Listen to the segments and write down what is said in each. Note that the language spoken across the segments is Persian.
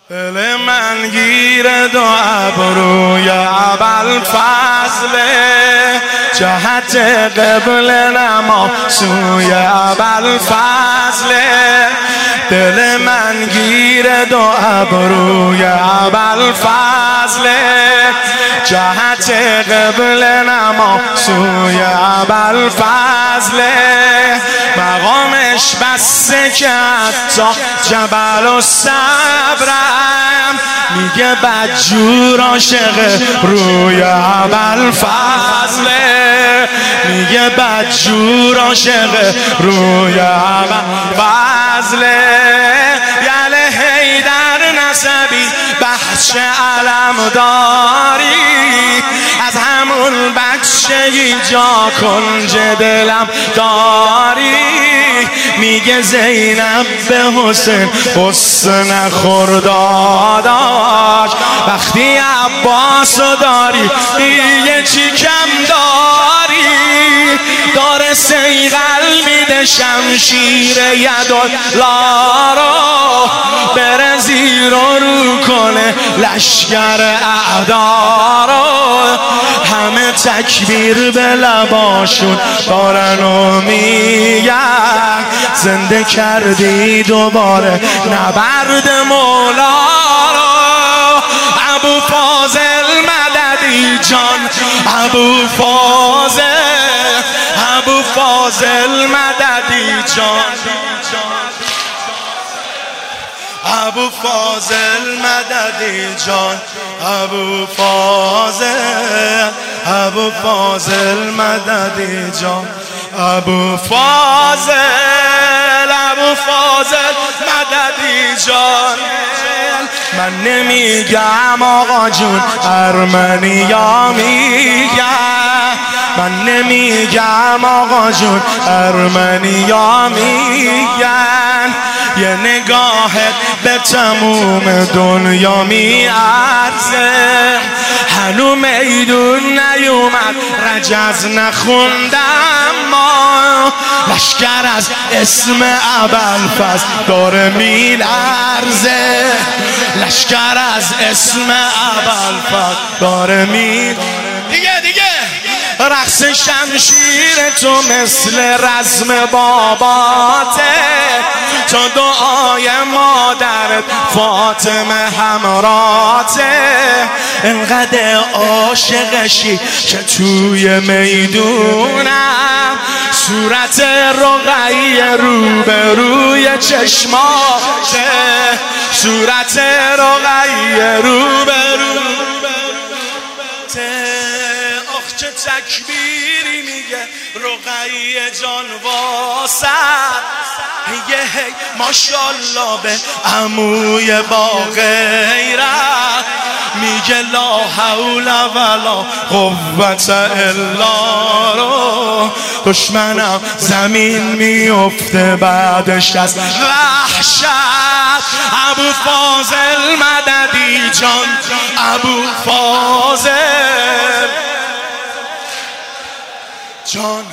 دل من گیر دو ابروی ابوالفضله، جهت قبله نما سوی ابوالفضله. دل من گیر دو ابروی ابوالفضله، جهت قبله نما سوی ابوالفضله. مقامش بسته که حتی جبل و صبرم، میگه بدجور عاشق روی ابوالفضله، میگه بدجور عاشق روی ابوالفضله. یله حیدر نسبی بخش علم داری، از همون بچگی جا کنج دلم داری. میگه زینب به حسین حسن خرداداش، وقتی عباسو داری دیگه چی کم داری. داره سیغل میده شمشیر یدالله رو، بره زیر و رو کنه لشگر اعدا رو. همه تکبیر به لباشون دارن و میگن زنده کردی دوباره نبرد مولا رو. ابوالفاضل مددی جان، ابوالفاضل مددی جان، ابوالفاضل مددی جان، ابوالفاضل مددی جان، ابوالفاضل مددی جان. من نمیگم آقا جون ارمنیا میگم، من نمیگم آقا جون ارمنیا میگن. یه نگاهت به تموم دنیا میارزه، هنو میدون نیومد رجز نخوندم ما. لشکر از اسم ابوالفضل داره میلرزه، لشکر از اسم ابوالفضل داره دیگه رقص شمشیر تو مثل رزم باباته، تو دعای مادرت فاطمه همراته. انقدر عاشقشی که توی میدونم صورت رقیه روبروی چشماته، صورت رقیه روبروی چه تکبیری میگه رقیه جان واسد. هی ماشالله به عموی با غیرت، میگه لا حول ولا قوت الا رو. دشمنم زمین میفته بعدش از وحشت. ابوالفاضل مددی جان، ابوالفاضل جان،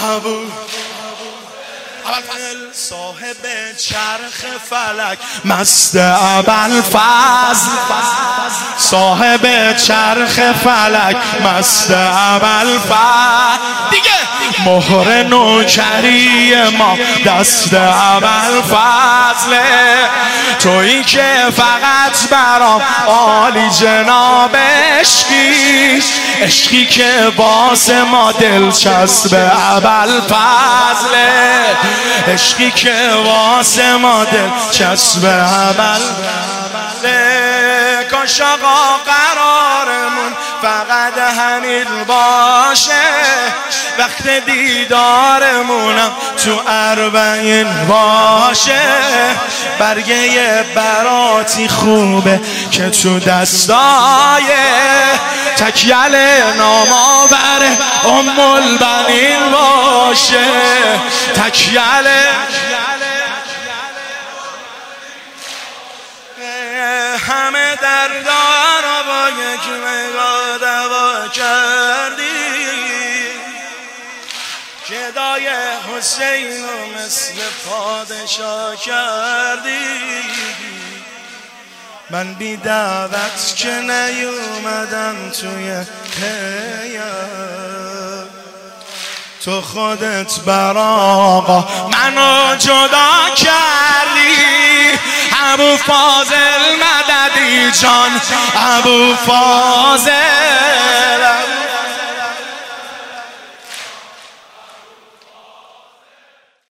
صاحب چرخ فلک مست ابوالفضل، صاحب چرخ فلک مست ابوالفضل. دیگه مهر نوکری ما دست ابوالفضله، تویی که فقط برام عالی جناب عشقی، عشقی که واسه ما دلچسب ابوالفضله، عشقی که واسه ما دلچسب ابوالفضله. کاش آقا قرارمون فقط همین باشه، وقت دیدارمونم تو اربعین باشه. برگه براتی خوبه که تو دستای تکیل نامآور ام البنین باشه، تکیل همه دردار رو با یک نگاه دوا کردی. گدای حسین رو مثل پادشاه کردی. من بی دعوت که نیومدم توی هیئت، تو خودت بر آقا منو جدا کردی. ابو فاضل مددی جان، ابو فاضل